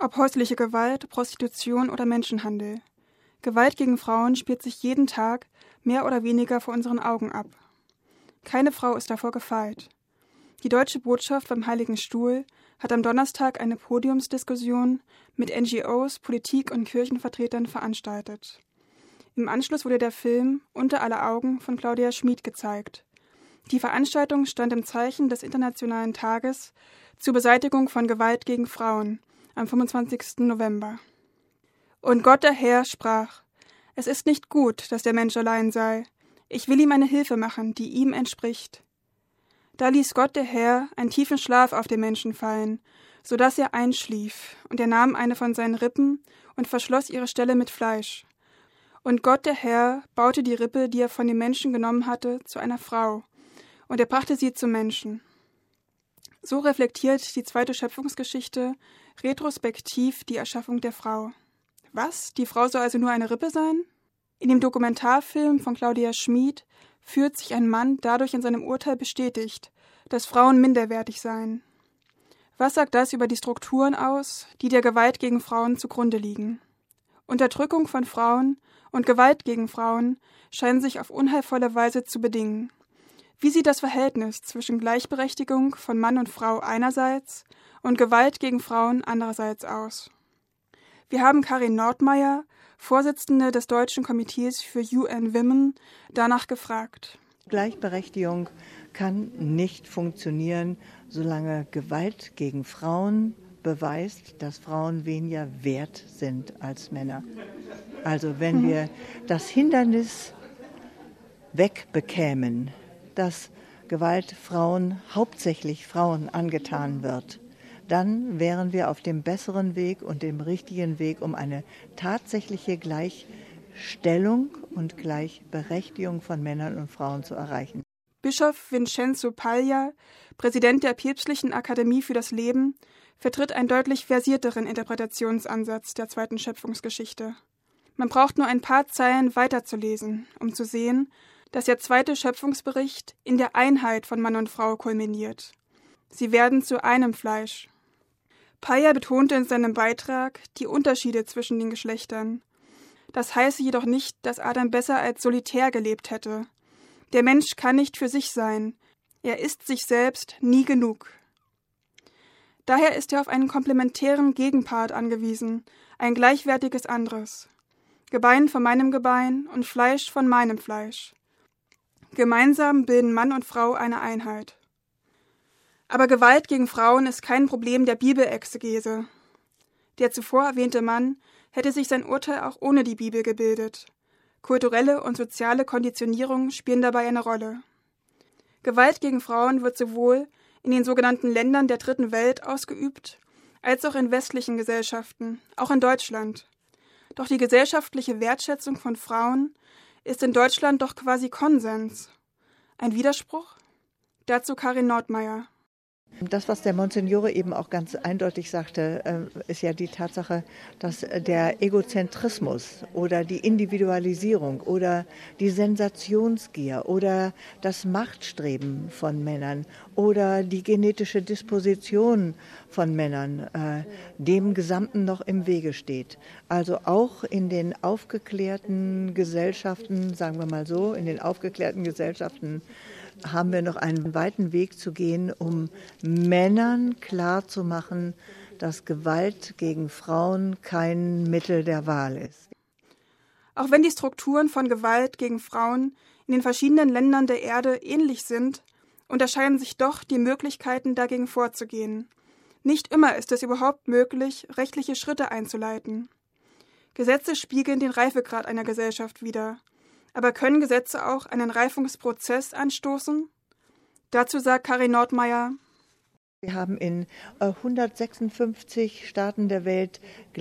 Ob häusliche Gewalt, Prostitution oder Menschenhandel. Gewalt gegen Frauen spielt sich jeden Tag mehr oder weniger vor unseren Augen ab. Keine Frau ist davor gefeit. Die Deutsche Botschaft beim Heiligen Stuhl hat am Donnerstag eine Podiumsdiskussion mit NGOs, Politik- und Kirchenvertretern veranstaltet. Im Anschluss wurde der Film Unter aller Augen von Claudia Schmid gezeigt. Die Veranstaltung stand im Zeichen des Internationalen Tages zur Beseitigung von Gewalt gegen Frauen am 25. November. Und Gott der Herr sprach: Es ist nicht gut, dass der Mensch allein sei. Ich will ihm eine Hilfe machen, die ihm entspricht. Da ließ Gott der Herr einen tiefen Schlaf auf den Menschen fallen, so dass er einschlief, und er nahm eine von seinen Rippen und verschloss ihre Stelle mit Fleisch. Und Gott der Herr baute die Rippe, die er von dem Menschen genommen hatte, zu einer Frau, und er brachte sie zum Menschen. So reflektiert die zweite Schöpfungsgeschichte retrospektiv die Erschaffung der Frau. Was? Die Frau soll also nur eine Rippe sein? In dem Dokumentarfilm von Claudia Schmid fühlt sich ein Mann dadurch in seinem Urteil bestätigt, dass Frauen minderwertig seien. Was sagt das über die Strukturen aus, die der Gewalt gegen Frauen zugrunde liegen? Unterdrückung von Frauen und Gewalt gegen Frauen scheinen sich auf unheilvolle Weise zu bedingen. Wie sieht das Verhältnis zwischen Gleichberechtigung von Mann und Frau einerseits und Gewalt gegen Frauen andererseits aus? Wir haben Karin Nordmeier, Vorsitzende des Deutschen Komitees für UN Women, danach gefragt. Gleichberechtigung kann nicht funktionieren, solange Gewalt gegen Frauen beweist, dass Frauen weniger wert sind als Männer. Also wenn wir das Hindernis wegbekämen, dass Gewalt hauptsächlich Frauen angetan wird, dann wären wir auf dem besseren Weg und dem richtigen Weg, um eine tatsächliche Gleichstellung und Gleichberechtigung von Männern und Frauen zu erreichen. Bischof Vincenzo Paglia, Präsident der Päpstlichen Akademie für das Leben, vertritt einen deutlich versierteren Interpretationsansatz der zweiten Schöpfungsgeschichte. Man braucht nur ein paar Zeilen weiterzulesen, um zu sehen, dass der zweite Schöpfungsbericht in der Einheit von Mann und Frau kulminiert. Sie werden zu einem Fleisch. Paglia betonte in seinem Beitrag die Unterschiede zwischen den Geschlechtern. Das heiße jedoch nicht, dass Adam besser als solitär gelebt hätte. Der Mensch kann nicht für sich sein. Er ist sich selbst nie genug. Daher ist er auf einen komplementären Gegenpart angewiesen, ein gleichwertiges anderes. Gebein von meinem Gebein und Fleisch von meinem Fleisch. Gemeinsam bilden Mann und Frau eine Einheit. Aber Gewalt gegen Frauen ist kein Problem der Bibelexegese. Der zuvor erwähnte Mann hätte sich sein Urteil auch ohne die Bibel gebildet. Kulturelle und soziale Konditionierung spielen dabei eine Rolle. Gewalt gegen Frauen wird sowohl in den sogenannten Ländern der Dritten Welt ausgeübt, als auch in westlichen Gesellschaften, auch in Deutschland. Doch die gesellschaftliche Wertschätzung von Frauen ist in Deutschland doch quasi Konsens. Ein Widerspruch? Dazu Karin Nordmeier. Das, was der Monsignore eben auch ganz eindeutig sagte, ist ja die Tatsache, dass der Egozentrismus oder die Individualisierung oder die Sensationsgier oder das Machtstreben von Männern oder die genetische Disposition von Männern dem Gesamten noch im Wege steht. Also auch in den aufgeklärten Gesellschaften, sagen wir mal so, in den aufgeklärten Gesellschaften haben wir noch einen weiten Weg zu gehen, um Männern klarzumachen, dass Gewalt gegen Frauen kein Mittel der Wahl ist. Auch wenn die Strukturen von Gewalt gegen Frauen in den verschiedenen Ländern der Erde ähnlich sind, unterscheiden sich doch die Möglichkeiten, dagegen vorzugehen. Nicht immer ist es überhaupt möglich, rechtliche Schritte einzuleiten. Gesetze spiegeln den Reifegrad einer Gesellschaft wider. Aber können Gesetze auch einen Reifungsprozess anstoßen? Dazu sagt Karin Nordmeier: Wir haben in 156 Staaten der Welt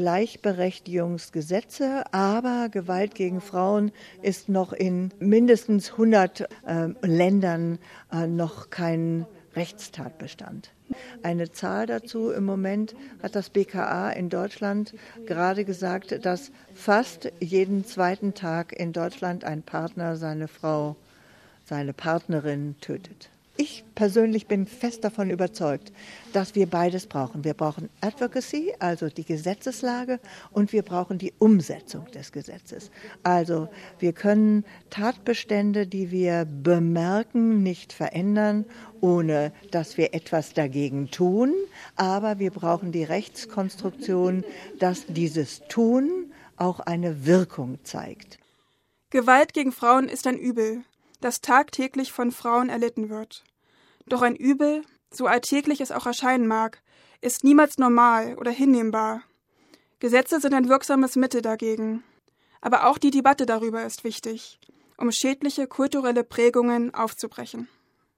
Gleichberechtigungsgesetze, aber Gewalt gegen Frauen ist noch in mindestens 100 Ländern noch kein Rechtstatbestand. Eine Zahl dazu: Im Moment hat das BKA in Deutschland gerade gesagt, dass fast jeden zweiten Tag in Deutschland ein Partner seine Frau, seine Partnerin tötet. Ich persönlich bin fest davon überzeugt, dass wir beides brauchen. Wir brauchen Advocacy, also die Gesetzeslage, und wir brauchen die Umsetzung des Gesetzes. Also wir können Tatbestände, die wir bemerken, nicht verändern, ohne dass wir etwas dagegen tun. Aber wir brauchen die Rechtskonstruktion, dass dieses Tun auch eine Wirkung zeigt. Gewalt gegen Frauen ist ein Übel, das tagtäglich von Frauen erlitten wird. Doch ein Übel, so alltäglich es auch erscheinen mag, ist niemals normal oder hinnehmbar. Gesetze sind ein wirksames Mittel dagegen. Aber auch die Debatte darüber ist wichtig, um schädliche kulturelle Prägungen aufzubrechen.